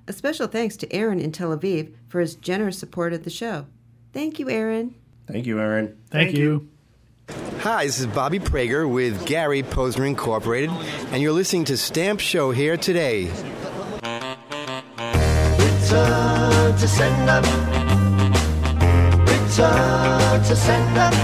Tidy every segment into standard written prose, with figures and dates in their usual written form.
A special thanks to Aaron in Tel Aviv for his generous support of the show. Thank you, Aaron. Thank you, Aaron. Thank you. Hi, this is Bobby Prager with Gary Posner Incorporated, and you're listening to Stamp Show Here Today. Return to sender. Return to sender.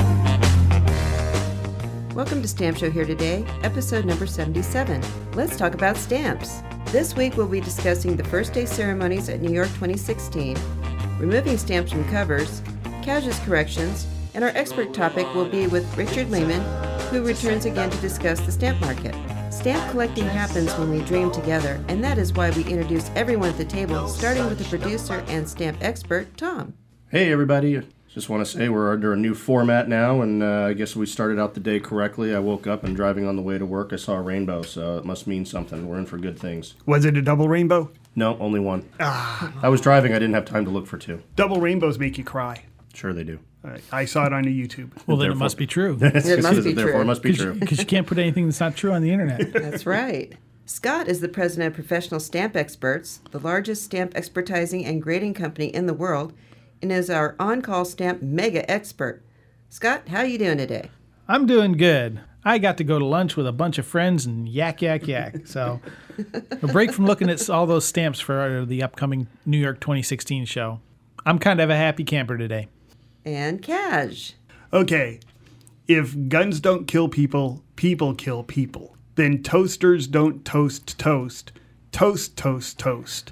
Welcome to Stamp Show Here Today, episode number 77. Let's talk about stamps. This week we'll be discussing the first day ceremonies at New York 2016, removing stamps from covers, Kaj's corrections, and our expert topic will be with Richard Lehman, who returns again to discuss the stamp market. Stamp collecting happens when we dream together, and that is why we introduce everyone at the table, starting with the producer and stamp expert, Tom. Hey, everybody. Just want to say we're under a new format now, and I guess we started out the day correctly. I woke up and driving on the way to work, I saw a rainbow, so it must mean something. We're in for good things. Was it a double rainbow? No, only one. I was driving. I didn't have time to look for two. Double rainbows make you cry. Sure they do. I saw it on YouTube. Well, then it must be true. It must be Therefore, true. it must be true. Because you can't put anything that's not true on the internet. That's right. Scott is the president of Professional Stamp Experts, the largest stamp expertising and grading company in the world, and is our on-call stamp mega expert. Scott, how are you doing today? I'm doing good. I got to go to lunch with a bunch of friends and yak. So a break from looking at all those stamps for the upcoming New York 2016 show. I'm kind of a happy camper today. And Kaj. Okay, if guns don't kill people, people kill people. Then toasters don't toast toast. Toast, toast, toast.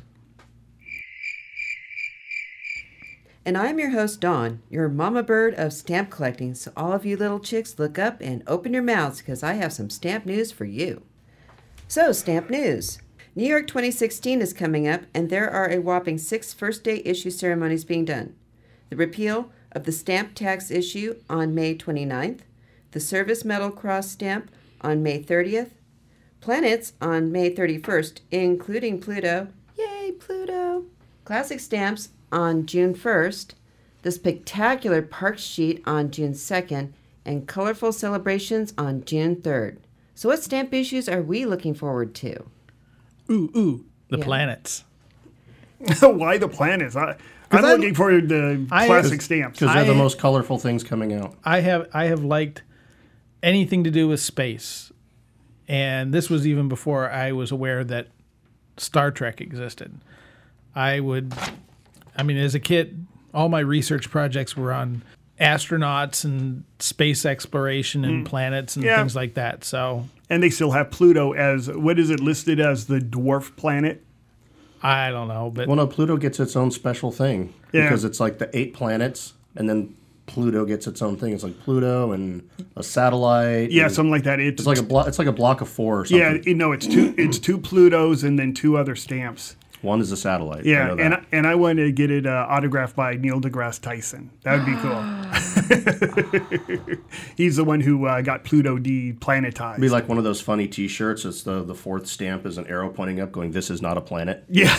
And I'm your host, Dawn, your mama bird of stamp collecting. So all of you little chicks, look up and open your mouths because I have some stamp news for you. So, stamp news. New York 2016 is coming up, and there are a whopping 6 first-day issue ceremonies being done. The repeal of the stamp tax issue on May 29th, the Service Medal Cross stamp on May 30th, planets on May 31st, including Pluto. Yay, Pluto! Classic stamps on June 1st, the spectacular Parks sheet on June 2nd, and colorful celebrations on June 3rd. So what stamp issues are we looking forward to? The Yeah. planets. Why the planets? I'm looking for the classic stamps. Because they're the most colorful things coming out. I have liked anything to do with space. And this was even before I was aware that Star Trek existed. As a kid, all my research projects were on astronauts and space exploration and planets and things like that. So, and they still have Pluto as, what is it listed as, the dwarf planet? I don't know, but Well, no, Pluto gets its own special thing. Yeah. Because it's like the 8 planets, and then Pluto gets its own thing. It's like Pluto and a satellite. Yeah, and something like that. It's like a block of 4 or something. Yeah, it's two Plutos and then 2 other stamps. One is a satellite. Yeah, I know that. and I want to get it autographed by Neil deGrasse Tyson. That would be cool. He's the one who got Pluto deplanetized. It'd be like one of those funny T-shirts. It's the 4th stamp is an arrow pointing up, going, "This is not a planet." Yeah.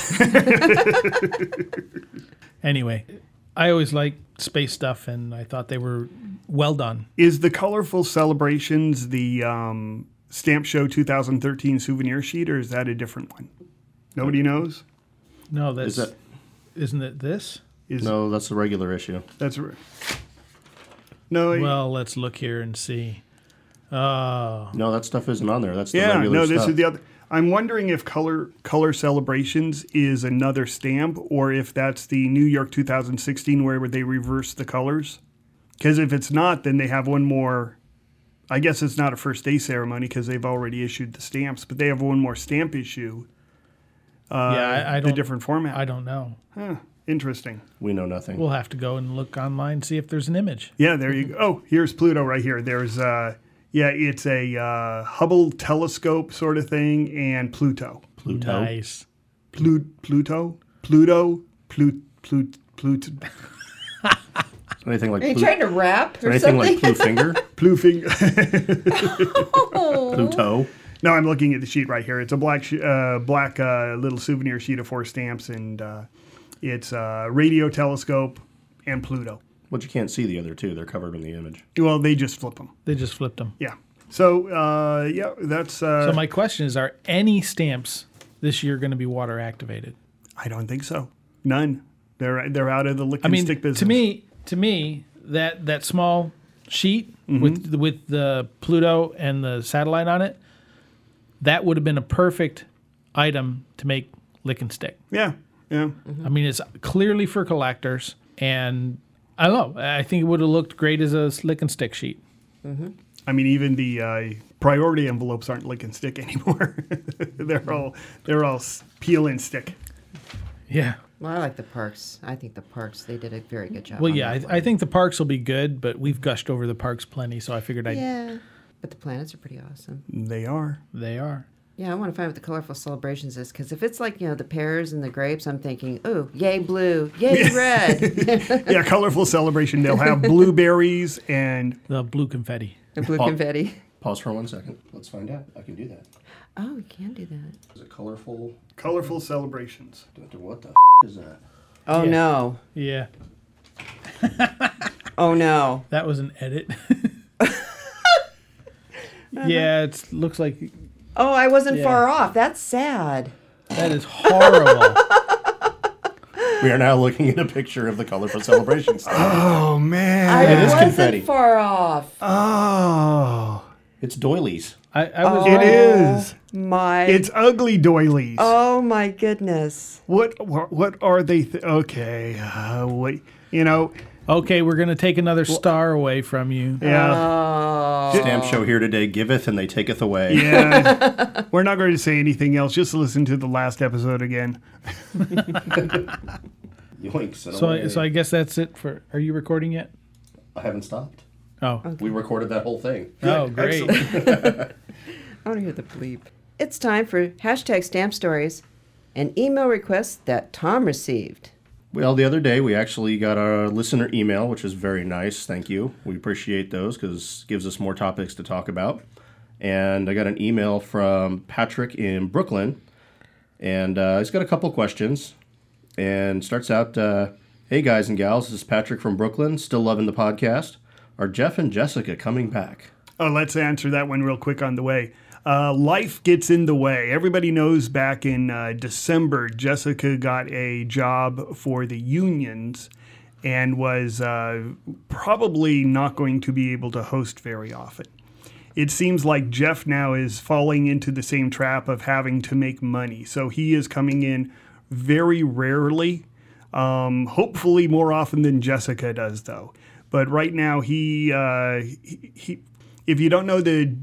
anyway, I always liked space stuff, and I thought they were well done. Is the colorful celebrations the Stamp Show 2013 souvenir sheet, or is that a different one? Nobody knows. No, that's Is that? isn't it this? No, that's the regular issue. That's right. No. Well, let's look here and see. Oh, No, that stuff isn't on there. That's the yeah. regular No, stuff. this is the other. I'm wondering if color celebrations is another stamp, or if that's the New York 2016 where they reverse the colors. Because if it's not, then they have one more. I guess it's not a first day ceremony because they've already issued the stamps, but they have one more stamp issue. I the don't. different format. I don't know. Huh, interesting. We know nothing. We'll have to go and look online and see if there's an image. Yeah, there you go. Oh, here's Pluto right here. There's it's a Hubble telescope sort of thing, and Pluto. Pluto. Nice. Pluto. Anything like Are you trying to rap or anything something? like Blue Finger? Pluto. No, I'm looking at the sheet right here. It's a black little souvenir sheet of 4 stamps, and it's radio telescope and Pluto. But you can't see the other 2. They're covered in the image. Well, they just flip them. They just flipped them. Yeah. So, that's... So my question is, are any stamps this year going to be water activated? I don't think so. None. They're out of the lick and stick business. To me, that small sheet with the Pluto and the satellite on it, that would have been a perfect item to make lick and stick. Yeah. I mean, it's clearly for collectors, and I don't know. I think it would have looked great as a lick and stick sheet. I mean, even the priority envelopes aren't lick and stick anymore. they're all peel and stick. Yeah. Well, I like the parks. I think the parks, they did a very good job. Well, on yeah, that I one. think the parks will be good, but we've gushed over the parks plenty, so I figured Yeah, but the planets are pretty awesome. They are. they are. Yeah, I want to find what the colorful celebrations is, because if it's like, the pears and the grapes, I'm thinking, oh, yay blue, yay red, Yeah, colorful celebration. They'll have blueberries and The blue confetti. and blue Oh. confetti. Pause for 1 second. Let's find out. I can do that. Oh, we can do that. Is it colorful? colorful celebrations. What the is that? Oh, Yeah. no. Yeah, Oh, no. that was an edit. Yeah, it looks like Oh, I wasn't Yeah. far off. That's sad. that is horrible. We are now looking at a picture of the colorful celebration stand. Oh, man. I It is wasn't confetti. far off. Oh. It's doilies. I was It is. My. It's ugly doilies. Oh, my goodness. What are they? Okay. Wait. okay. We're gonna take another star away from you. Yeah. Oh. Stamp show here today giveth and they taketh away. Yeah. We're not going to say anything else. Just listen to the last episode again. Yoinks. So I guess that's it for. Are you recording yet? I haven't stopped. Oh, We recorded that whole thing. oh, great. I want to hear the bleep. It's time for hashtag stamp stories and email requests that Tom received. Well, the other day we actually got a listener email, which is very nice. Thank you. We appreciate those because it gives us more topics to talk about. And I got an email from Patrick in Brooklyn, and he's got a couple questions. And starts out, hey guys and gals, this is Patrick from Brooklyn. Still loving the podcast. Are Jeff and Jessica coming back? Oh, let's answer that one real quick on the way. Life gets in the way. Everybody knows back in December, Jessica got a job for the unions and was probably not going to be able to host very often. It seems like Jeff now is falling into the same trap of having to make money. So he is coming in very rarely, hopefully more often than Jessica does, though. But right now, he if you don't know the...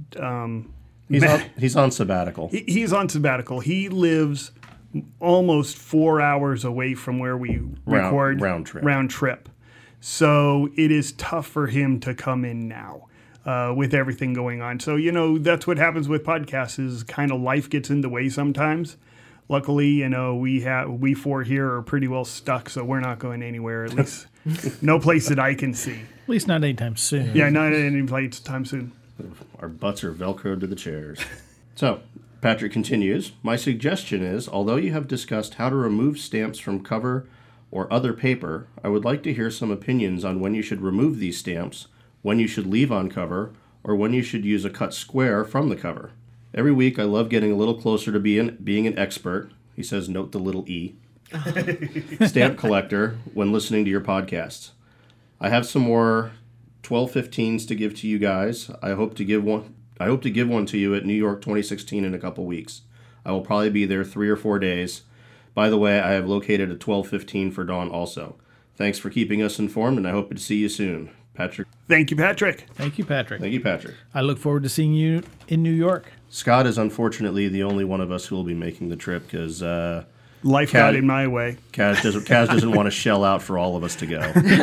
He's on sabbatical. He's on sabbatical. He lives almost 4 hours away from where we record. round trip. Round trip. So it is tough for him to come in now with everything going on. So, that's what happens with podcasts is kind of life gets in the way sometimes. Luckily, we four here are pretty well stuck, so we're not going anywhere, at least no place that I can see. At least not anytime soon. Yeah, not any place time soon. Our butts are velcroed to the chairs. So, Patrick continues, my suggestion is, although you have discussed how to remove stamps from cover or other paper, I would like to hear some opinions on when you should remove these stamps, when you should leave on cover, or when you should use a cut square from the cover. Every week I love getting a little closer to being an expert, he says note the little E, stamp collector when listening to your podcasts. I have some more 1215s to give to you guys. I hope to give one to you at New York 2016 in a couple weeks. I will probably be there 3 or 4 days. By the way, I have located a 1215 for Dawn also. Thanks for keeping us informed, and I hope to see you soon. Patrick. Thank you, Patrick. Thank you, Patrick. Thank you, Patrick. I look forward to seeing you in New York. Scott is unfortunately the only one of us who will be making the trip because Life got in my way. Kaz doesn't want to shell out for all of us to go.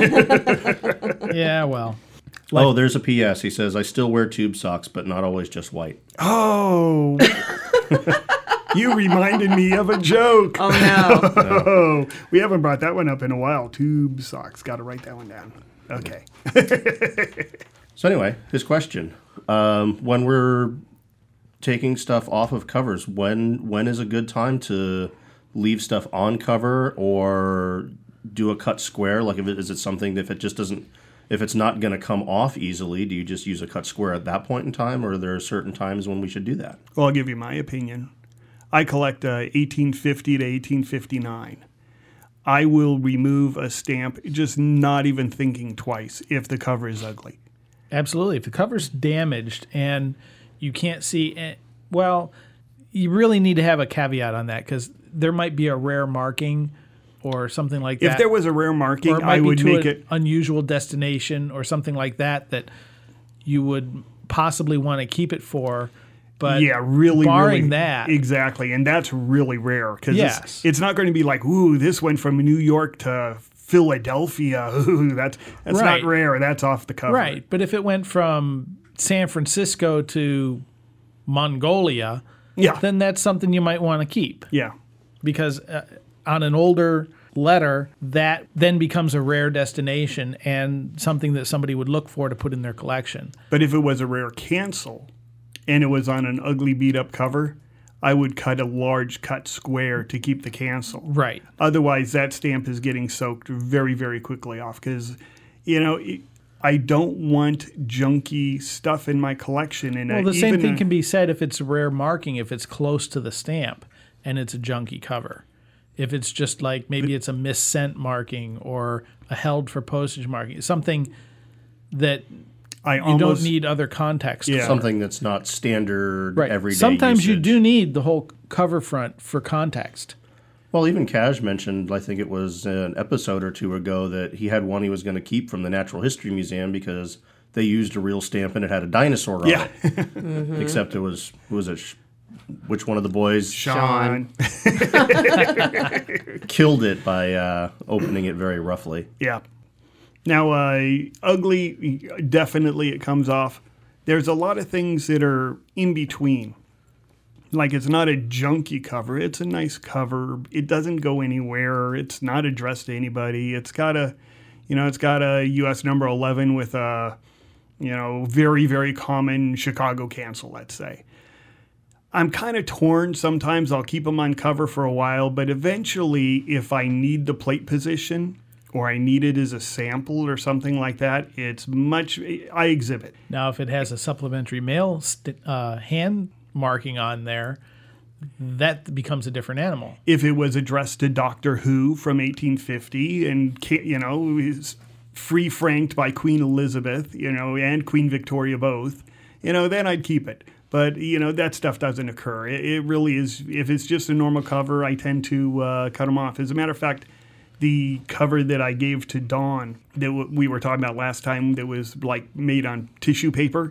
Yeah, well. Oh, there's a P.S. He says, I still wear tube socks, but not always just white. Oh, you reminded me of a joke. Oh, no. Oh, we haven't brought that one up in a while. Tube socks. Got to write that one down. Okay. So anyway, his question. When we're taking stuff off of covers, when is a good time to leave stuff on cover or do a cut square? Like, is it something that if it's not going to come off easily, do you just use a cut square at that point in time, or are there certain times when we should do that? Well, I'll give you my opinion. I collect 1850 to 1859. I will remove a stamp just not even thinking twice if the cover is ugly. Absolutely. If the cover's damaged and you can't see, well, you really need to have a caveat on that because there might be a rare marking or something like that. If there was a rare marking, or it might I would be to make an it unusual destination or something like that that you would possibly want to keep it for. But really, barring that. Exactly. And that's really rare because Yes. it's not going to be like, ooh, this went from New York to Philadelphia. Ooh, that's Right. not rare. That's off the cover. Right. But if it went from San Francisco to Mongolia, Yeah. then that's something you might want to keep Yeah. because on an older letter, that then becomes a rare destination and something that somebody would look for to put in their collection. But if it was a rare cancel and it was on an ugly beat up cover, I would cut a large cut square to keep the cancel. Right. Otherwise, that stamp is getting soaked very, very quickly off because, I don't want junky stuff in my collection. And Well, the same thing can be said if it's a rare marking, if it's close to the stamp and it's a junky cover. If it's just like maybe it's a missent marking or a held for postage marking, something that you don't need other context for. Something that's not standard everyday Sometimes you usage. do need the whole cover front for context. Well, even Cash mentioned, I think it was an episode or two ago, that he had one he was going to keep from the Natural History Museum because they used a real stamp and it had a dinosaur on it. Except it was, which one of the boys? Sean. Killed it by opening it very roughly. Yeah. Now, ugly, definitely it comes off. There's a lot of things that are in between. Like it's not a junky cover. It's a nice cover. It doesn't go anywhere. It's not addressed to anybody. It's got a US number 11 with a, very, very common Chicago cancel, let's say. I'm kind of torn. Sometimes I'll keep them on cover for a while, but eventually if I need the plate position or I need it as a sample or something like that, I exhibit. Now, if it has a supplementary mail hand marking on there, that becomes a different animal. If it was addressed to Doctor Who from 1850 and, is free franked by Queen Elizabeth, and Queen Victoria both, then I'd keep it. But, that stuff doesn't occur. It really is, if it's just a normal cover, I tend to cut them off. As a matter of fact, the cover that I gave to Dawn that we were talking about last time that was like made on tissue paper,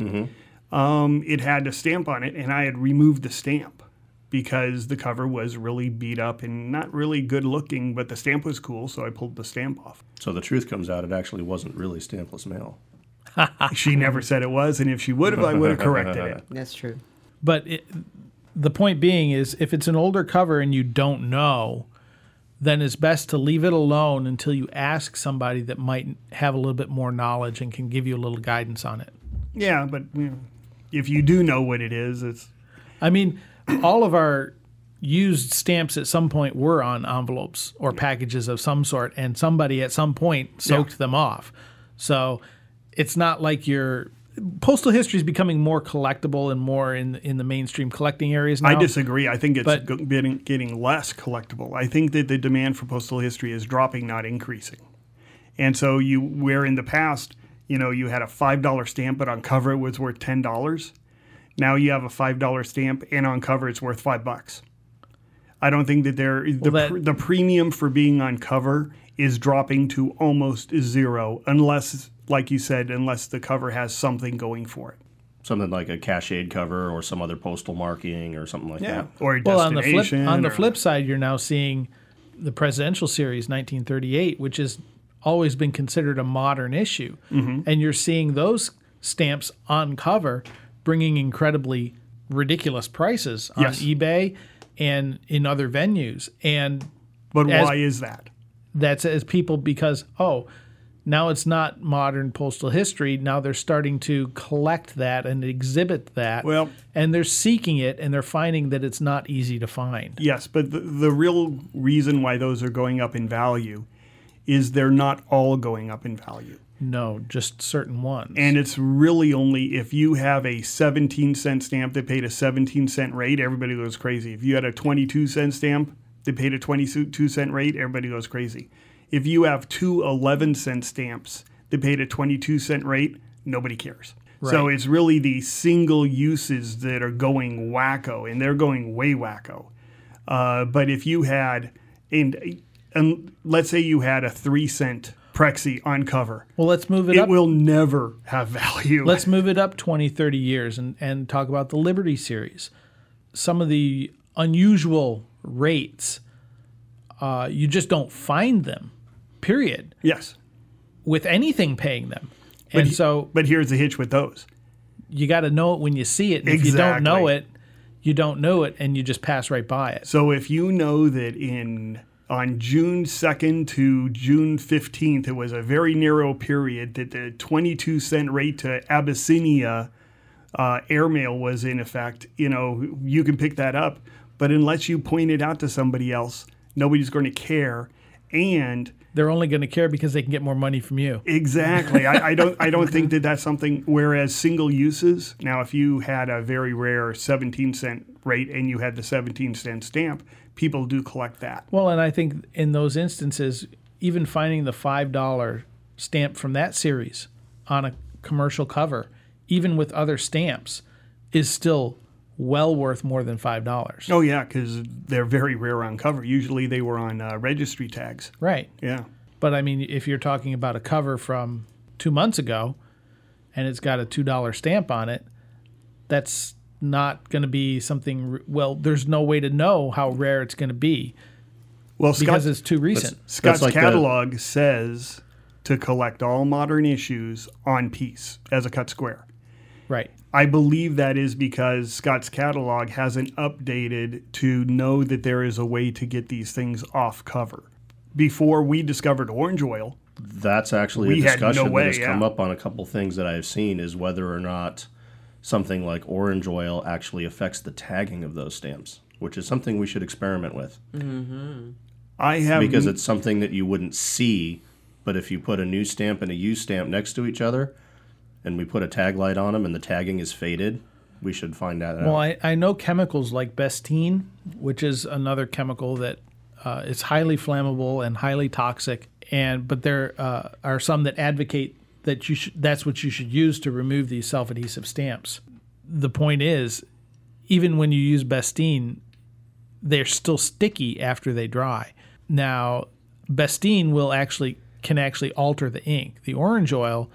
it had a stamp on it, and I had removed the stamp because the cover was really beat up and not really good looking, but the stamp was cool, so I pulled the stamp off. So the truth comes out, it actually wasn't really stampless mail. She never said it was, and if she would have, I would have corrected it. That's true. But the point being is if it's an older cover and you don't know, then it's best to leave it alone until you ask somebody that might have a little bit more knowledge and can give you a little guidance on it. Yeah, but if you do know what it is, it's... I mean, all of our used stamps at some point were on envelopes or packages of some sort, and somebody at some point soaked them off. So it's not like postal history is becoming more collectible and more in the mainstream collecting areas now. I disagree. I think it's getting less collectible. I think that the demand for postal history is dropping, not increasing. And so where in the past, you had a $5 stamp, but on cover it was worth $10. Now you have a $5 stamp, and on cover it's worth $5. I don't think that the premium for being on cover is dropping to almost zero, unless, like you said, unless the cover has something going for it. Something like a Cashade cover or some other postal marking or something like that. Or a destination. On the flip side, you're now seeing the Presidential Series 1938, which has always been considered a modern issue. And you're seeing those stamps on cover bringing incredibly ridiculous prices on eBay and in other venues. But why is that? That's as people, because, now it's not modern postal history. Now they're starting to collect that and exhibit that. Well, and they're seeking it, and they're finding that it's not easy to find. Yes, but the real reason why those are going up in value is they're not all going up in value. No, just certain ones. And it's really only if you have a 17-cent stamp that paid a 17-cent rate, everybody goes crazy. If you had a 22-cent stamp that paid a 22-cent rate, everybody goes crazy. If you have two 11-cent stamps that paid a 22-cent rate, nobody cares. Right. So it's really the single uses that are going wacko, and they're going way wacko. But if you had, and let's say you had a 3-cent Prexy on cover. Well, let's move it It up. will never have value. Let's move it up 20, 30 years and talk about the Liberty series. Some of the unusual rates, you just don't find them, period, Yes. with anything paying them. And so But here's the hitch with those. you got to know it when you see it. And if you don't know it, you don't know it, and you just pass right by it. So if you know that on June 2nd to June 15th, it was a very narrow period that the 22-cent rate to Abyssinia airmail was in effect, you can pick that up. But unless you point it out to somebody else, nobody's going to care. And They're only going to care because they can get more money from you. exactly, I don't think that that's something. Whereas single uses, now if you had a very rare 17-cent rate and you had the 17-cent stamp, people do collect that. Well, and I think in those instances, even finding the $5 stamp from that series on a commercial cover, even with other stamps, is still well worth more than $5. Oh, yeah, because they're very rare on cover. Usually they were on registry tags. Right. Yeah. But I mean, if you're talking about a cover from 2 months ago and it's got a $2 stamp on it, that's not going to be something, well, there's no way to know how rare it's going to be Well, because it's too recent. Scott's like catalog says to collect all modern issues on piece as a cut square. Right. I believe that is because Scott's catalog hasn't updated to know that there is a way to get these things off cover. Before we discovered orange oil, That's actually We a had no discussion way, that has come yeah. up on a couple things that I have seen is whether or not something like orange oil actually affects the tagging of those stamps, which is something we should experiment with. I have Because it's something that you wouldn't see, but if you put a new stamp and a used stamp next to each other, and we put a tag light on them and the tagging is faded, we should find that out. Well, I know chemicals like Bestine, which is another chemical that is highly flammable and highly toxic, but there are some that advocate that that's what you should use to remove these self-adhesive stamps. The point is, even when you use Bestine, they're still sticky after they dry. Now, Bestine can actually alter the ink. The orange oil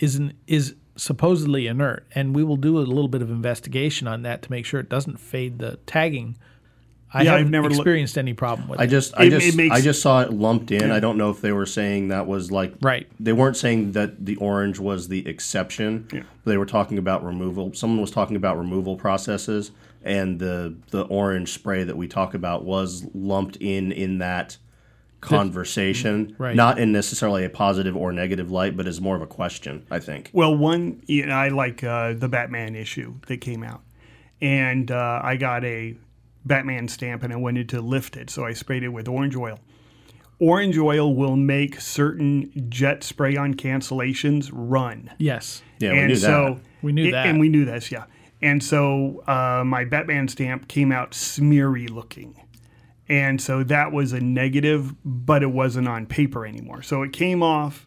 is supposedly inert, and we will do a little bit of investigation on that to make sure it doesn't fade the tagging. I Yeah, I've haven't never experienced any problem with I it. just saw it lumped in. I don't know if they were saying that was like Right. They weren't saying that the orange was the exception. Yeah. They were talking about removal. Someone was talking about removal processes, and the orange spray that we talk about was lumped in that conversation, Right. not in necessarily a positive or negative light, but as more of a question, I think. Well, I like the Batman issue that came out. And I got a Batman stamp and I wanted to lift it, so I sprayed it with orange oil. Orange oil will make certain jet spray-on cancellations run. Yes. Yeah, we knew that. We knew that. And we knew this, yeah. And so my Batman stamp came out smeary looking. And so that was a negative, but it wasn't on paper anymore. So it came off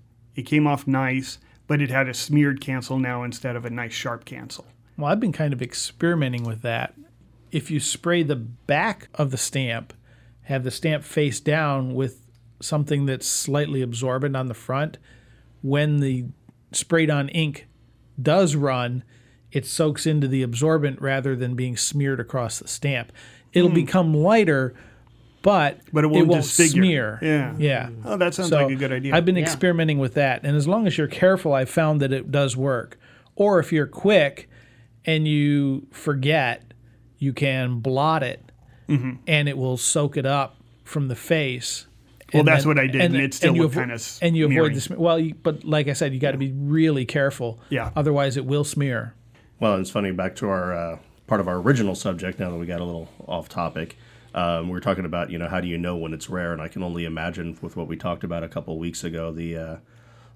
nice, but it had a smeared cancel now instead of a nice sharp cancel. Well, I've been kind of experimenting with that. If you spray the back of the stamp, have the stamp face down with something that's slightly absorbent on the front, when the sprayed on ink does run, it soaks into the absorbent rather than being smeared across the stamp. It'll become lighter, but it won't disfigure. smear. Yeah. Yeah. Oh, that sounds like a good idea. I've been experimenting with that, and as long as you're careful, I've found that it does work. Or if you're quick and you forget, you can blot it, and it will soak it up from the face. Well, And that's then- what I did, and it still you looked avo- kind of And you avoid smeary. the smear. Well, but like I said, you got to be really careful. Yeah. Otherwise, it will smear. Well, it's funny, back to our part of our original subject, now that we got a little off topic. We were talking about, how do you know when it's rare? And I can only imagine with what we talked about a couple of weeks ago, the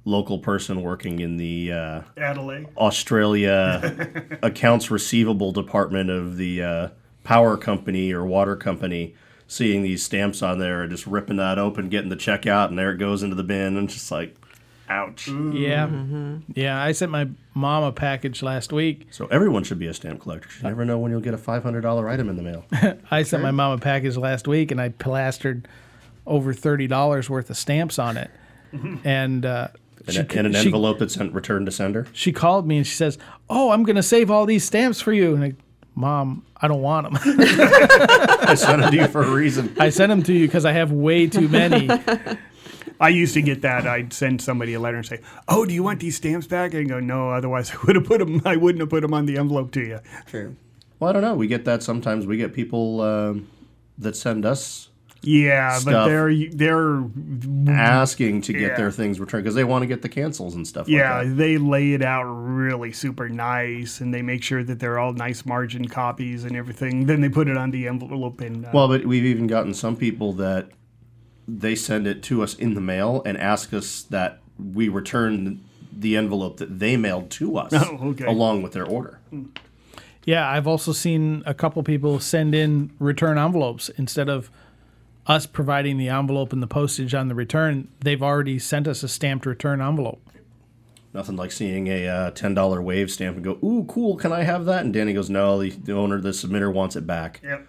local person working in the Adelaide. Australia accounts receivable department of the power company or water company, seeing these stamps on there and just ripping that open, getting the check out, and there it goes into the bin, and just like, ouch. Yeah. Yeah, I sent my mom a package last week. So everyone should be a stamp collector. You never know when you'll get a $500 item in the mail. I sent my mom a package last week, and I plastered over $30 worth of stamps on it. And In an envelope that's returned to sender? She called me and she says, "Oh, I'm going to save all these stamps for you." And I, "Mom, I don't want them." I sent them to you for a reason. I sent them to you because I have way too many. I used to get that. I'd send somebody a letter and say, "Oh, do you want these stamps back?" And go, "No, otherwise I wouldn't have put them on the envelope to you." True. Well, I don't know. We get that sometimes. We get people that send us Yeah, but stuff. they're asking to get Yeah. their things returned because they want to get the cancels and stuff yeah, like that. they lay it out really super nice, and they make sure that they're all nice margin copies and everything. Then they put it on the envelope and Well, but we've even gotten some people that they send it to us in the mail and ask us that we return the envelope that they mailed to us Oh, okay. along with their order. Yeah, I've also seen a couple people send in return envelopes instead of us providing the envelope and the postage on the return. They've already sent us a stamped return envelope. Nothing like seeing a $10 wave stamp and go, "Ooh, cool, can I have that?" And Danny goes, "No, the owner, the submitter wants it back." Yep.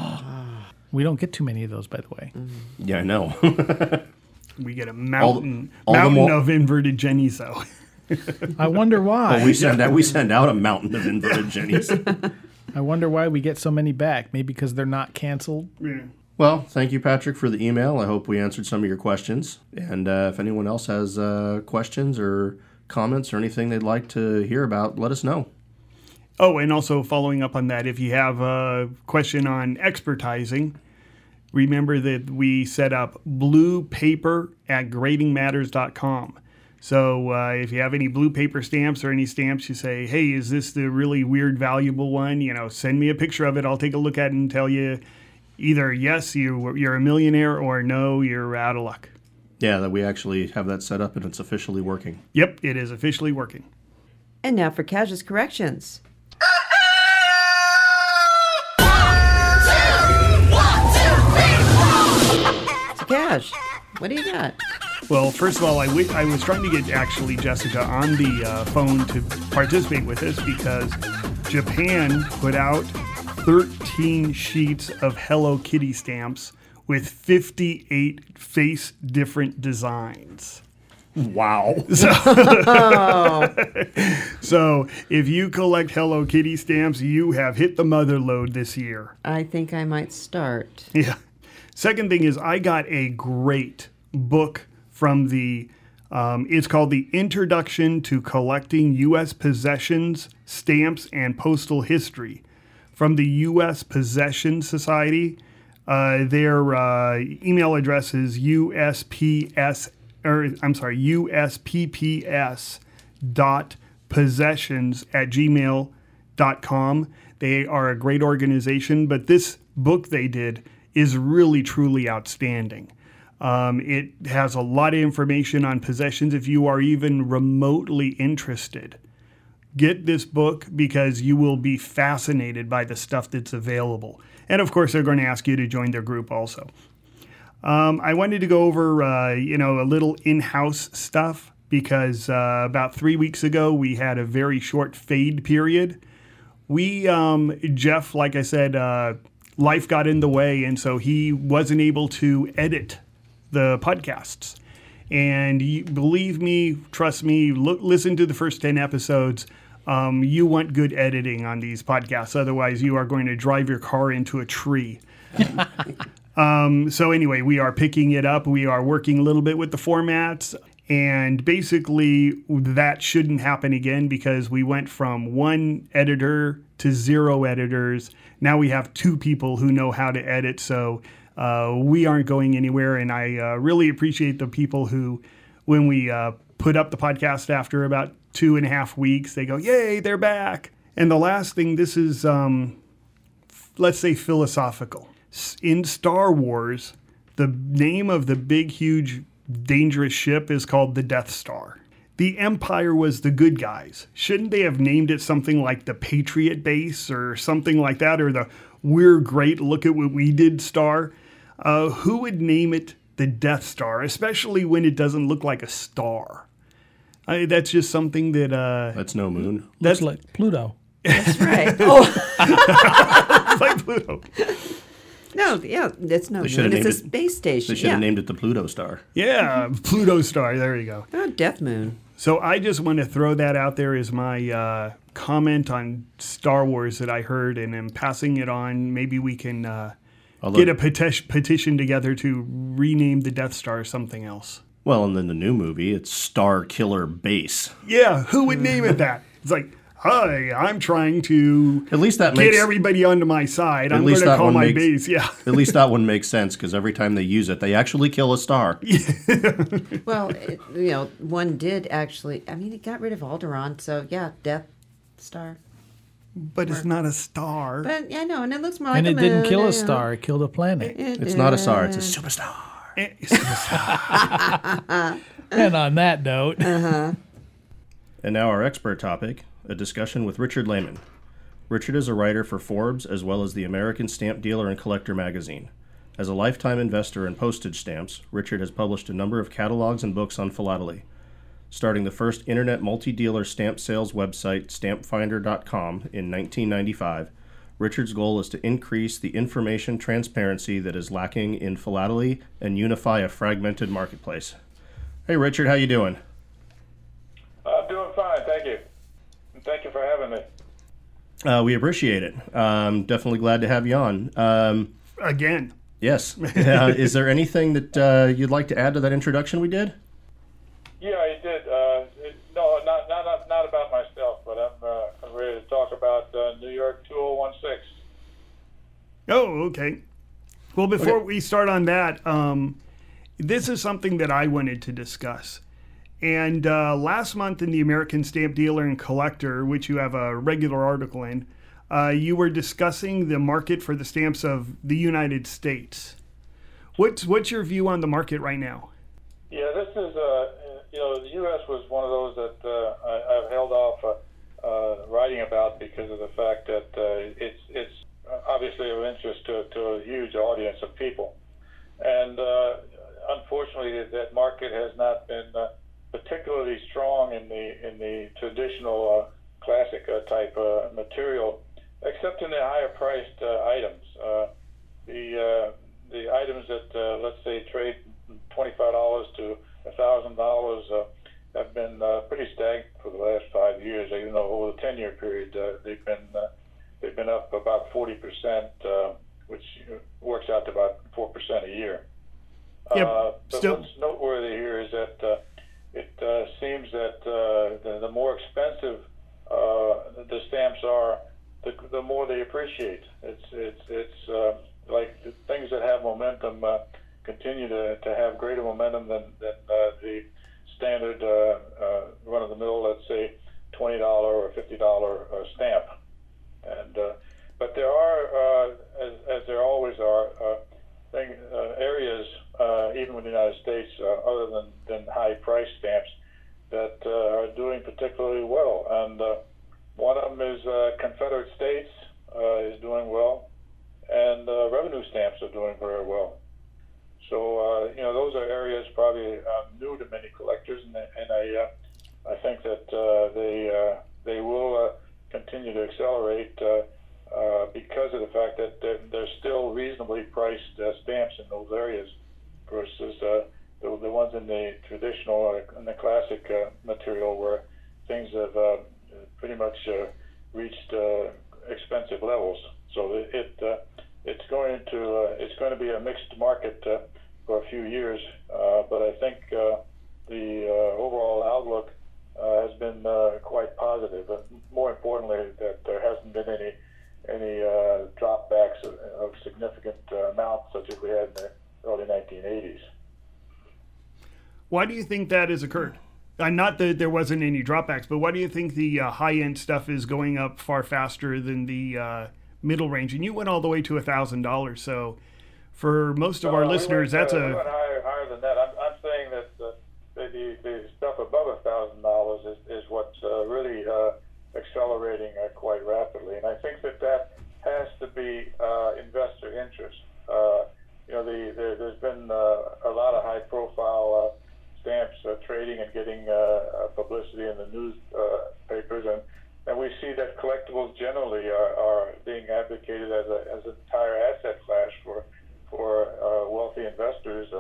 We don't get too many of those, by the way. Yeah, I know. We get a mountain all the more- of inverted jennies, though. I wonder why. we send out a mountain of inverted jennies. I wonder why we get so many back. Maybe because they're not canceled. Yeah. Well, thank you, Patrick, for the email. I hope we answered some of your questions. And if anyone else has questions or comments or anything they'd like to hear about, let us know. Oh, and also following up on that, if you have a question on expertising, remember that we set up blue paper at gradingmatters.com. So if you have any blue paper stamps or any stamps, you say, "Hey, is this the really weird, valuable one?" Send me a picture of it. I'll take a look at it and tell you either yes, you're a millionaire, or no, you're out of luck. Yeah, that we actually have that set up and it's officially working. Yep, it is officially working. And now for Cash's corrections. So Cash, what do you got? Well, first of all, I was trying to get actually Jessica on the phone to participate with us because Japan put out 13 sheets of Hello Kitty stamps with 58 face different designs. Wow. So if you collect Hello Kitty stamps, you have hit the mother lode this year. I think I might start. Yeah. Second thing is I got a great book from the, it's called The Introduction to Collecting U.S. Possessions, Stamps, and Postal History from the U.S. Possession Society. Their email address is USPS.possessions@gmail.com. They are a great organization, but this book they did is really, truly outstanding. It has a lot of information on possessions if you are even remotely interested. Get this book because you will be fascinated by the stuff that's available. And of course, they're going to ask you to join their group also. I wanted to go over, a little in-house stuff because about 3 weeks ago, we had a very short fade period. Jeff, like I said, life got in the way, and so he wasn't able to edit the podcasts. And believe me, trust me, listen to the first 10 episodes. You want good editing on these podcasts. Otherwise, you are going to drive your car into a tree. So anyway, we are picking it up. We are working a little bit with the formats. And basically, that shouldn't happen again because we went from one editor to 0 editors. Now we have 2 people who know how to edit. So we aren't going anywhere. And I really appreciate the people who, when we put up the podcast after about 2.5 weeks, they go, "Yay, they're back." And the last thing, this is, let's say, philosophical. In Star Wars, the name of the big, huge dangerous ship is called the Death Star. The Empire was the good guys. Shouldn't they have named it something like the Patriot Base or something like that, or the We're Great, Look at What We Did Star? Who would name it the Death Star, especially when it doesn't look like a star? That's just something that... That's no moon. That's like Pluto. That's right. Oh, It's like Pluto. no, yeah, it's no moon. should have It's a named it- space station. They should have named it the Pluto Star. Yeah, Pluto Star. There you go. Oh, Death Moon. So I just want to throw that out there as my comment on Star Wars that I heard, and I'm passing it on. Maybe we can get a petition together to rename the Death Star something else. Well, and then the new movie, it's Star Killer Base. Yeah, who would name it that? It's like, hi, I'm trying to At least that get makes everybody onto my side. I'm going least to that call one my makes- base. Yeah. At least that one makes sense because every time they use it, they actually kill a star. Well, one did actually. I mean, it got rid of Alderaan, so yeah, Death Star. But it's not a star. But yeah, I know, and it looks more like And a it didn't moon, kill you a know. star, it killed a planet. It's not a star, it's a superstar. And on that note, And now our expert topic, a discussion with Richard Lehman. Richard is a writer for Forbes as well as the American Stamp Dealer and Collector magazine. As a lifetime investor in postage stamps, Richard has published a number of catalogs and books on philately. Starting the first internet multi-dealer stamp sales website, stampfinder.com, in 1995, Richard's goal is to increase the information transparency that is lacking in philately and unify a fragmented marketplace. Hey Richard, how you doing? I'm doing fine, thank you. And thank you for having me. We appreciate it. Definitely glad to have you on. Again. Yes. Is there anything that you'd like to add to that introduction we did? Yeah, you did. No, not about myself, but I'm ready to talk about New York 2016. Oh, okay. Well, before we start on that, this is something that I wanted to discuss. And last month in the American Stamp Dealer and Collector, which you have a regular article in, you were discussing the market for the stamps of the United States. What's your view on the market right now? Yeah, this is, the U.S. was one of those that I've held off writing about because of the fact that it's obviously of interest to a huge audience of people. And unfortunately, that market has not been particularly strong in the traditional classic type material, except in the higher priced items. The items that let's say trade $25 to $1,000 have been pretty stagnant for the last 5 years. Even though over the 10-year period they've been up about 40%, which works out to about 4% a year. Yep, But still- what's noteworthy here is that it seems that the more expensive the stamps are, the more they appreciate. It's like the things that have momentum continue to have greater momentum than the standard run-of-the-mill, let's say $20 or $50 stamp. And but there are, as there always are, areas, even with the United States, other than high-price stamps, that are doing particularly well. And one of them is Confederate States is doing well, and revenue stamps are doing very well. So those are areas probably new to many collectors, and I think that they will continue to accelerate because of the fact that there's still reasonably priced stamps in those areas versus the ones in the traditional in the classic material where things have pretty much reached expensive levels. So it's going to be a mixed market for a few years, but I think the overall outlook has been quite positive. But more importantly, that there hasn't been any dropbacks of significant amount such as we had in the early 1980s. Why do you think that has occurred? Not that there wasn't any dropbacks, but why do you think the high-end stuff is going up far faster than the middle range? And you went all the way to $1,000. So for most of our listeners, that's we went higher than that. I'm saying that really accelerating quite rapidly. And I think that has to be investor interest. There's been a lot of high-profile stamps trading and getting publicity in the newspapers, and we see that collectibles generally are being advocated as an entire asset class for wealthy investors.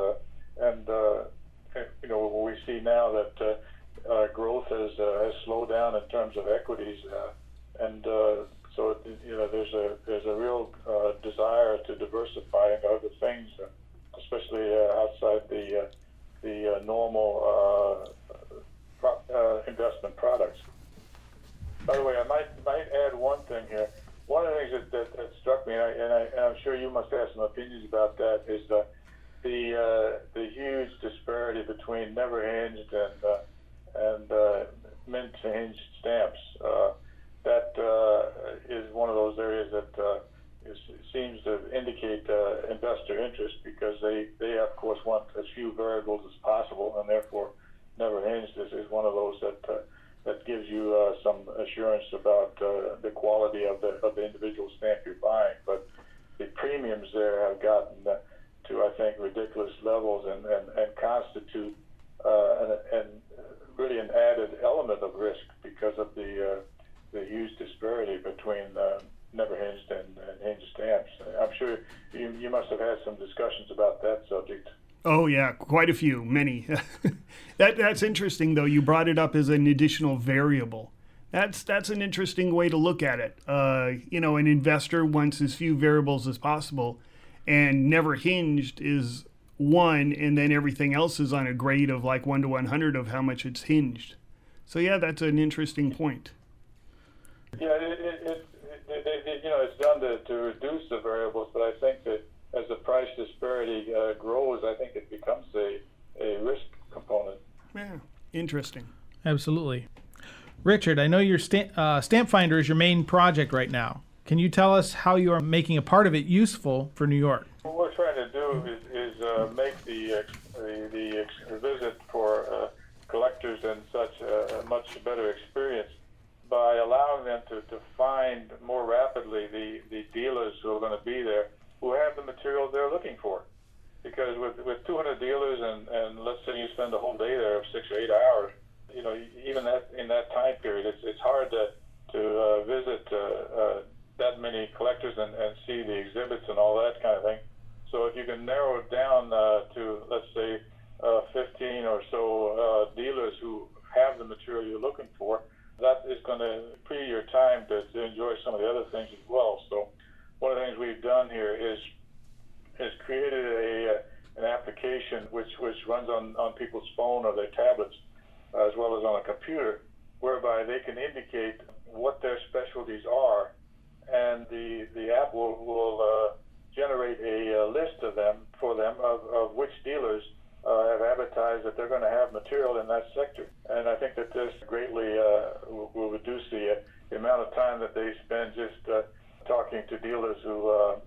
We see now that growth has slowed down in terms of equities, so there's a real desire to diversify into other things, especially outside the normal investment products. By the way, I might add one thing here. One of the things that struck me, and I'm sure you must have some opinions about that, is the huge disparity between never hinged and mint hinged stamps. That is one of those areas that seems to indicate investor interest, because they of course want as few variables as possible, and therefore never hinged is one of those that gives you some assurance about the quality of the individual stamp you're buying. But the premiums there have gotten to, I think, ridiculous levels and constitute and really an added element of risk because of the huge disparity between never hinged and hinged stamps. I'm sure you must have had some discussions about that subject. Oh yeah, quite a few, many. That's interesting though. You brought it up as an additional variable. That's an interesting way to look at it. An investor wants as few variables as possible, and never hinged is one, and then everything else is on a grade of like 1 to 100 of how much it's hinged. So yeah, that's an interesting point. Yeah, it's done to reduce the variables, but I think that as the price disparity grows, I think it becomes a risk component. Yeah, interesting. Absolutely. Richard, I know your Stamp Finder is your main project right now. Can you tell us how you are making a part of it useful for New York? What we're trying to do is make the visit for collectors and such a much better experience by allowing them to find more rapidly the dealers who are going to be there, who have the material they're looking for. Because with 200 dealers and let's say you spend a whole day there of 6 or 8 hours, even in that time period, it's hard to visit that many collectors and see the exhibits and all that kind of thing. So if you can narrow it down to, let's say, 15 or so dealers who have the material you're looking for, that is going to free your time to enjoy some of the other things as well. So one of the things we've done here is created an application which runs on people's phone or their tablets, as well as on a computer, whereby they can indicate what their specialties are, and the app will generate a list of them for them of which dealers have advertised that they're going to have material in that sector. And I think that this greatly will reduce the amount of time that they spend just talking to dealers who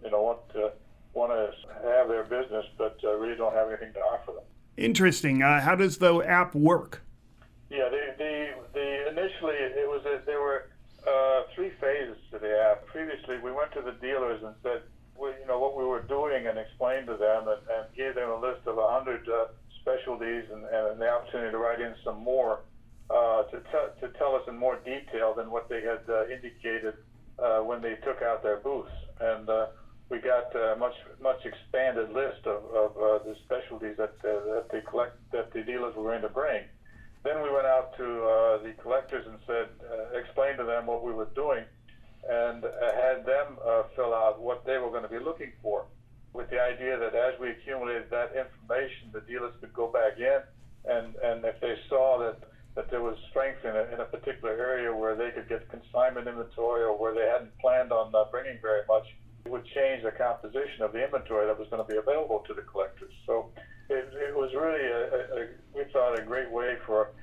want to have their business but really don't have anything to offer them. Interesting. How does the app work? Yeah, the initially there were 3 phases to the app. Previously, we went to the dealers and said, what we were doing, and explained to them and gave them a list of 100 specialties and the opportunity to write in some more to tell us in more detail than what they had indicated when they took out their booths. And we got a much expanded list of the specialties that the dealers were going to bring. Then we went out to the collectors and said, explained to them what we were doing, and had them fill out what they were going to be looking for, with the idea that as we accumulated that information, the dealers could go back in, and if they saw that there was strength in a particular area where they could get consignment inventory, or where they hadn't planned on bringing very much, it would change the composition of the inventory that was going to be available to the collectors. So it was really, we thought, a great way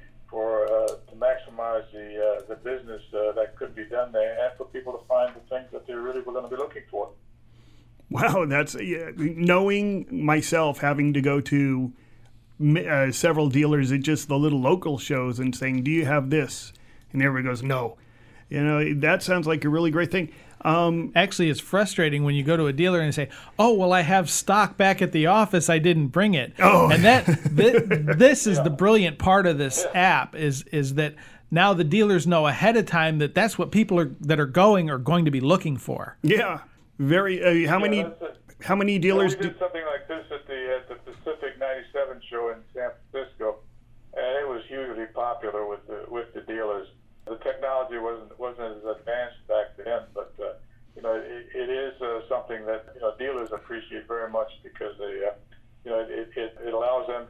to maximize the business that could be done there, and for people to find the things that they really were going to be looking for. Wow, that's knowing myself having to go to several dealers at just the little local shows and saying, do you have this? And everybody goes, no. That sounds like a really great thing. Actually, it's frustrating when you go to a dealer and say, "Oh, well, I have stock back at the office. I didn't bring it." Oh. And this is the brilliant part of this app is that now the dealers know ahead of time that that's what people that are going to be looking for. Yeah. Very. How many dealers we did something like this at the Pacific '97 show in San Francisco, and it was hugely popular with the dealers. The technology wasn't as advanced back then, but it is something that dealers appreciate very much because they it allows them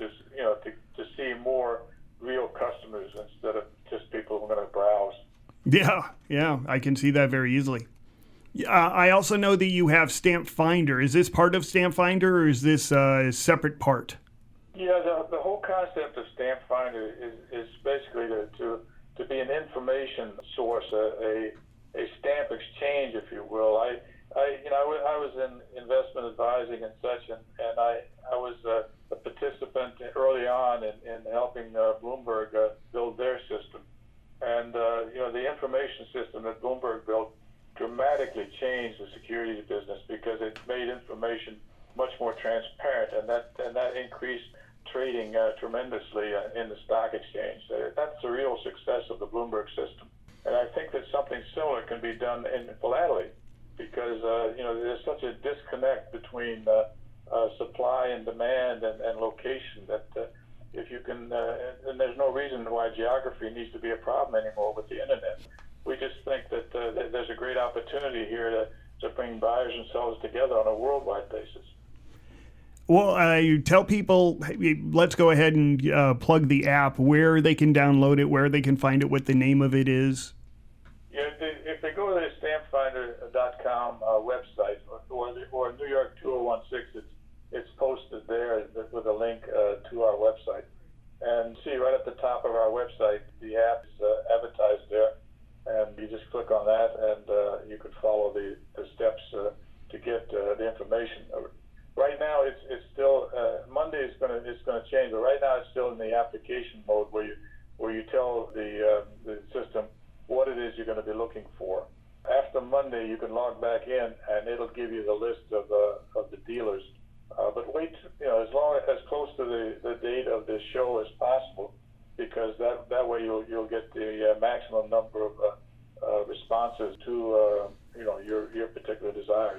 to see more real customers instead of just people who are going to browse. Yeah, I can see that very easily. I also know that you have Stamp Finder. Is this part of Stamp Finder, or is this a separate part? Yeah, the whole concept of Stamp Finder is basically to be an information source, a stamp exchange, if you will. I was in investment advising and such, and I was a participant early on in helping Bloomberg build their system. And the information system that Bloomberg built dramatically changed the securities business because it made information much more transparent, and that increased trading tremendously in the stock exchange. That's the real success of the Bloomberg system. And I think that something similar can be done in philately because, there's such a disconnect between supply and demand and location that if you can, and there's no reason why geography needs to be a problem anymore with the internet. We just think that there's a great opportunity here to bring buyers and sellers together on a worldwide basis. Well, you tell people, let's go ahead and plug the app, where they can download it, where they can find it, what the name of it is. Yeah, if they go to the stampfinder.com website or New York 2016, it's posted there with a link to our website. And see right at the top of our website, the app is advertised there. And you just click on that, and you can follow the steps to get the information. Right now, it's still Monday. It's going to change, but right now it's still in the application mode where you tell the system what it is you're going to be looking for. After Monday, you can log back in, and it'll give you the list of the dealers. But wait, as close to the date of the show as possible, because that way you'll get the maximum number of responses to your particular desires.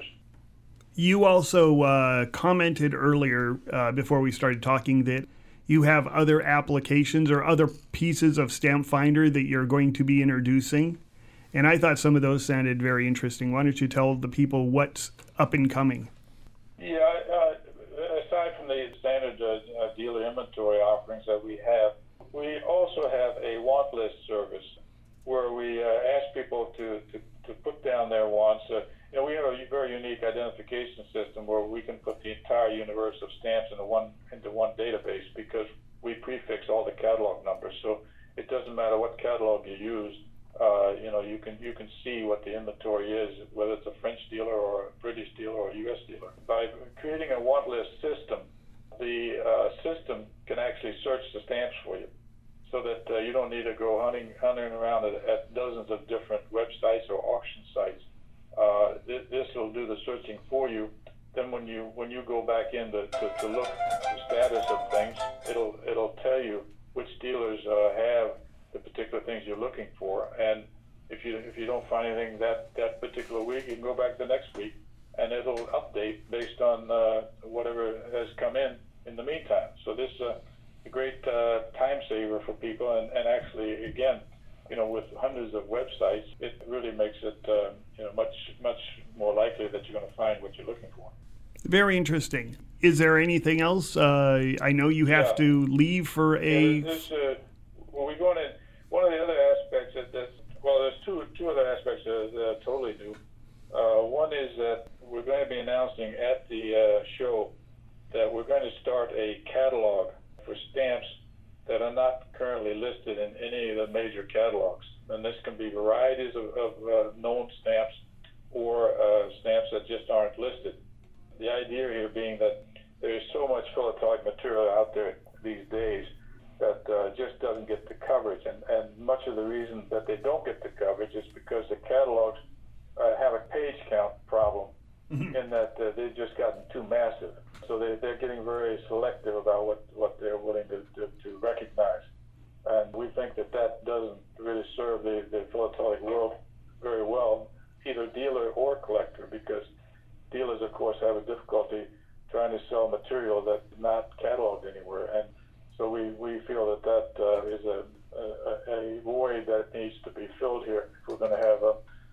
You also commented earlier before we started talking that you have other applications or other pieces of Stamp Finder that you're going to be introducing. And I thought some of those sounded very interesting. Why don't you tell the people what's up and coming? Yeah, aside from the standard dealer inventory offerings that we also have a want list service where we ask people to put down their wants. We have a very unique identification system where we can put the entire universe of stamps into one database because we prefix all the catalog numbers. So it doesn't matter what catalog you use. You can see what the inventory is, whether it's a French dealer or a British dealer or a U.S. dealer. By creating a want list system, the system can actually search the stamps for you, so that you don't need to go hunting around at dozens of different websites or auction sites. This will do the searching for you. Then when you go back in to look at the status of things, it'll tell you which dealers have the particular things you're looking for. And if you don't find anything that particular week, you can go back the next week, and it'll update based on whatever has come in the meantime. So this is a great time saver for people, and actually, again, with hundreds of websites, it really makes it much more likely that you're going to find what you're looking for. Very interesting. Is there anything else? I know you have to leave for a. We're going to. One of the other aspects there's two other aspects that are totally new. One is that we're going to be announcing at the show that we're going to start a catalog for stamps that are not currently listed in any of the major catalogs. And this can be varieties of known stamps or stamps that just aren't listed. The idea here being that there is so much philatelic material out there these days that just doesn't get the coverage. And much of the reason that they don't get the coverage is because the catalogs have a page count problem in that they've just gotten too massive. So they're getting very selective about what they're willing to recognize. And we think that doesn't really serve the philatelic world very well, either dealer or collector, because dealers, of course, have a difficulty trying to sell material that's not cataloged anywhere. And so we feel that is a void that needs to be filled here if we're going to have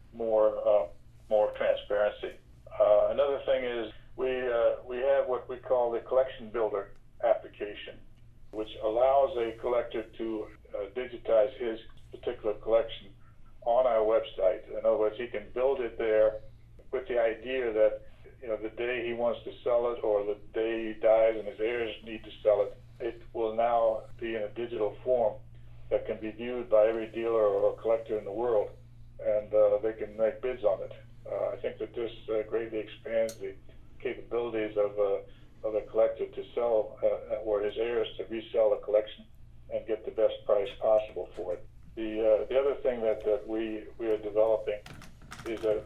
more transparency. Another thing is we have what we call the Collection Builder application, which allows a collector to digitize his particular collection on our website. In other words, he can build it there with the idea that the day he wants to sell it or the day he dies and his heirs need to sell it, it will now be in a digital form that can be viewed by every dealer or collector in the world, and they can make bids on it. I think that this greatly expands the capabilities of a collector to sell or his heirs to resell a collection and get the best price possible for it. The other thing that we are developing is that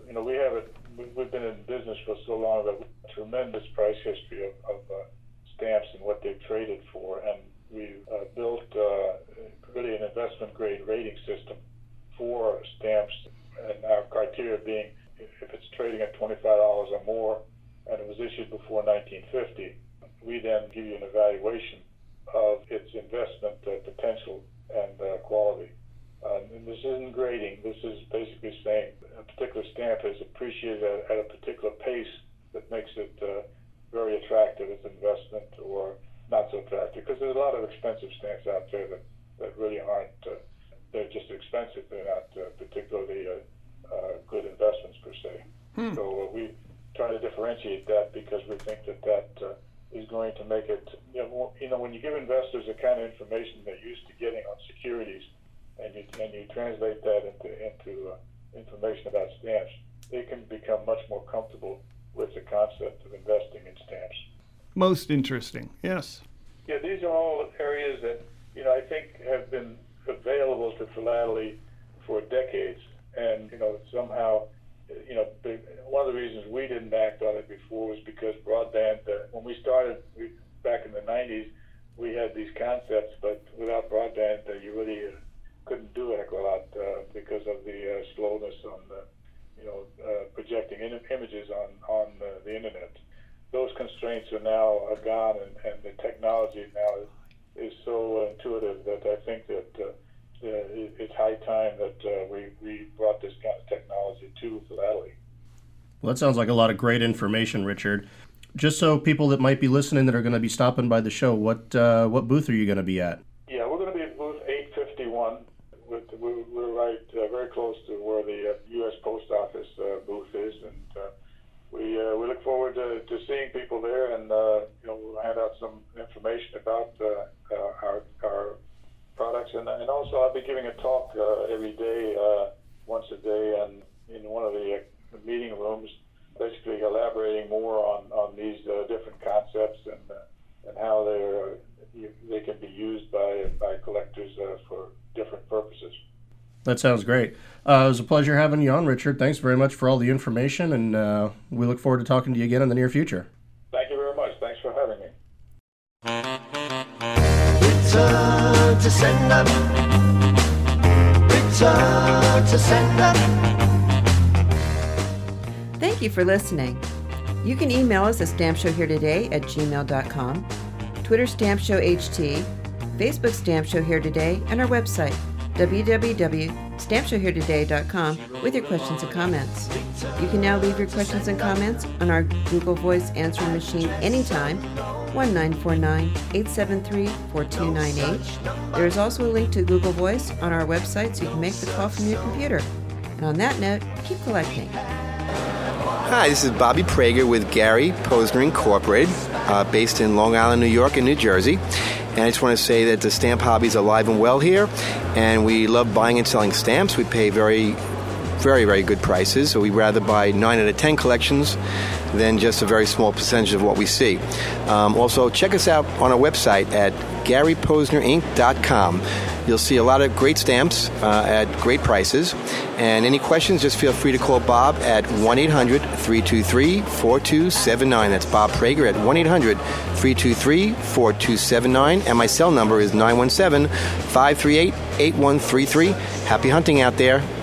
we've been in business for so long that we have a tremendous price history of stamps and what they've traded for, and we've built really an investment grade rating system for stamps, and our criteria being if it's trading at $25 or more and it was issued before 1950, we then give you an evaluation of its investment potential and quality. And this isn't grading. This is basically saying a particular stamp is appreciated at a particular pace that makes it very attractive as an investment or not so attractive. Because there's a lot of expensive stamps out there that really aren't, they're just expensive. They're not particularly good investments per se. So we try to differentiate that because we think that is going to make it, when you give investors the kind of information they're used to getting on securities, and you translate that into information about stamps, they can become much more comfortable with the concept of investing in stamps. Most interesting, yes. Yeah, these are all areas that I think have been available to philately for decades, and somehow one of the reasons we didn't act on it before was because broadband. When we started back in the 90s, we had these concepts, but without broadband, you really couldn't do a heck of a lot because of the slowness on projecting images on the internet. Those constraints are now gone, and the technology now is so intuitive that I think that it's high time that we brought this kind of technology to philately. Well, that sounds like a lot of great information, Richard. Just so people that might be listening that are going to be stopping by the show, what booth are you going to be at? Yeah, we're going to be at booth 851. We're right very close to where the U.S. Post Office booth is, and we look forward to seeing people there, and we'll hand out some information about our products, and also I'll be giving a talk every day, once a day, and in one of the meeting rooms, basically elaborating more on these different concepts and how they can be used by collectors for different purposes. That sounds great. It was a pleasure having you on, Richard. Thanks very much for all the information, and we look forward to talking to you again in the near future. Thank you very much. Thanks for having me. Return to sender. Return to sender. Thank you for listening. You can email us at stampshowheretoday@gmail.com, Twitter Stamp Show HT, Facebook Stamp Show Here Today, and our website, www.stampshowheretoday.com, with your questions and comments. You can now leave your questions and comments on our Google Voice answering machine anytime, 1-949-873-4298. There is also a link to Google Voice on our website so you can make the call from your computer. And on that note, keep collecting. Hi, this is Bobby Prager with Gary Posner Incorporated, based in Long Island, New York, and New Jersey. And I just want to say that the stamp hobby is alive and well here, and we love buying and selling stamps. We pay very, very, very good prices, so we'd rather buy 9 out of 10 collections than just a very small percentage of what we see. Also, check us out on our website at GaryPosnerInc.com. You'll see a lot of great stamps at great prices. And any questions, just feel free to call Bob at 1-800-323-4279. That's Bob Prager at 1-800-323-4279. And my cell number is 917-538-8133. Happy hunting out there.